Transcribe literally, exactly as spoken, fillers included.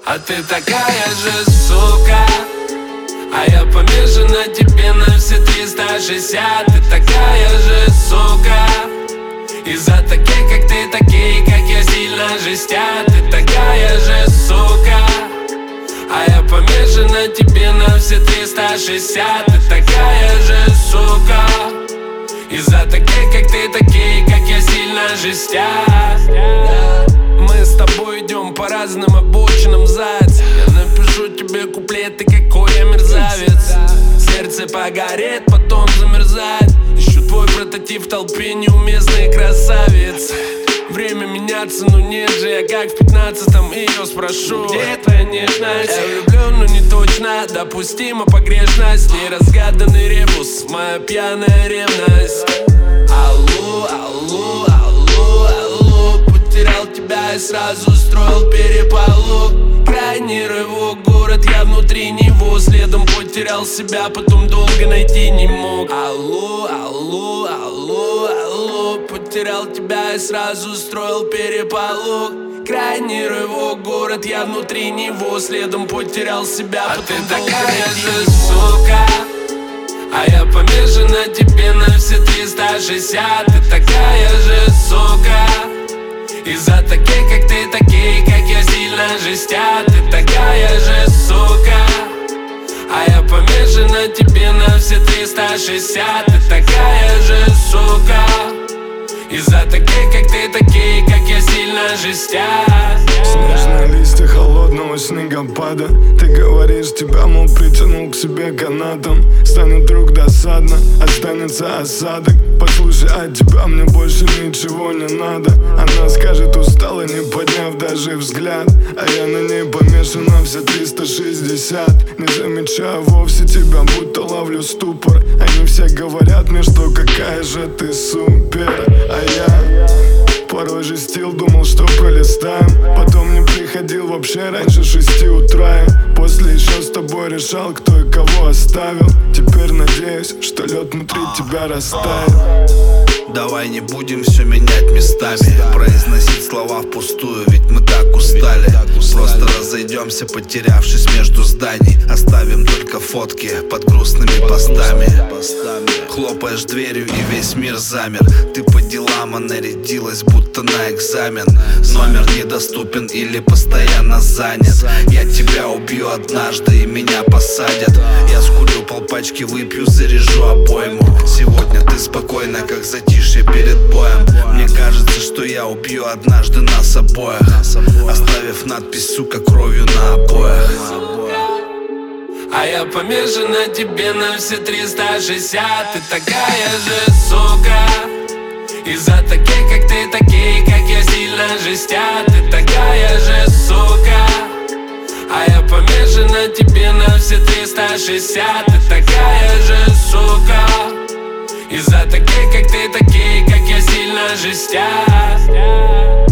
А ты такая же сука, а я помешан на тебе на все триста шестьдесят. Ты такая же сука, из-за таких, как ты, такие, как я, сильно жестят. Ты такая же сука, а я помешан на тебе на все триста шестьдесят. Ты такая же сука, из-за таких, как ты, такие, как я, сильно жестят. Мы с тобой идем по разным обочинам, заяц. Я напишу тебе куплеты, какой я мерзавец. Сердце погорит, потом замерзает. Ищу твой прототип в толпе, неуместный красавец. Время меняться, но нет же, я как в пятнадцатом ее спрошу: где твоя нежность? Я влюблен, но не точно, допустима погрешность. Неразгаданный ребус, моя пьяная ревность. Алло, алло, алло, алло. Потерял тебя и сразу устроил переполох. Крайний рывок, город, я внутри него. Следом потерял себя, потом долго найти не мог. Алло, алло, алло, алло. Потерял тебя и сразу устроил переполох. Крайний рывок, город, я внутри него. Следом потерял себя, а потом ты такая же сука, а я помешан на тебе на все триста шестьдесят. Ты такая же сука, из-за таких, как ты, такие, как я, сильно жестят. Ты такая же сука, а я помешан на тебе на все триста шестьдесят. Ты такая же сука, из-за таких, как ты, такие, как я, сильно жестят. Снежные листья холодного снегопада. Ты говоришь, тебя, мол, притянул к себе канатом. Станет вдруг досадно, останется осадок. Послушай, от тебя мне больше ничего не надо. Она скажет устала, не подняв даже взгляд. А я на ней помешан на все триста шестьдесят. Не замечаю вовсе тебя, будто ловлю ступор. Они все говорят мне, что какая же ты супер. А я порой жестил, думал, что пролистаем. Потом не приходил вообще раньше шести утра. После еще с тобой решал, кто и кого оставил. Теперь надеюсь, что лед внутри тебя растает. Давай не будем все менять местами, произносить слова впустую, ведь мы так устали. Просто разойдемся, потерявшись между зданий. Оставим только фотки под грустными постами. Хлопаешь дверью и весь мир замер. Ты по делам, а нарядилась будто на экзамен. Номер недоступен или постоянно занят. Я тебя убью однажды и меня посадят. Я скурю полпачки, выпью, заряжу обойму. Сегодня ты спокойна, как затишье перед боем. Мне кажется, что я убью однажды нас обоих, оставив надпись, сука, кровью на обоях. А я помешан на тебе на все триста шестьдесят. Ты такая же сука, из-за таких, как ты, такие, как я, сильно жестят. Ты такая же сука, а я помешан на тебе на все триста шестьдесят. Ты такая же сука, из-за таких, как ты, такие, как я, сильно жестят.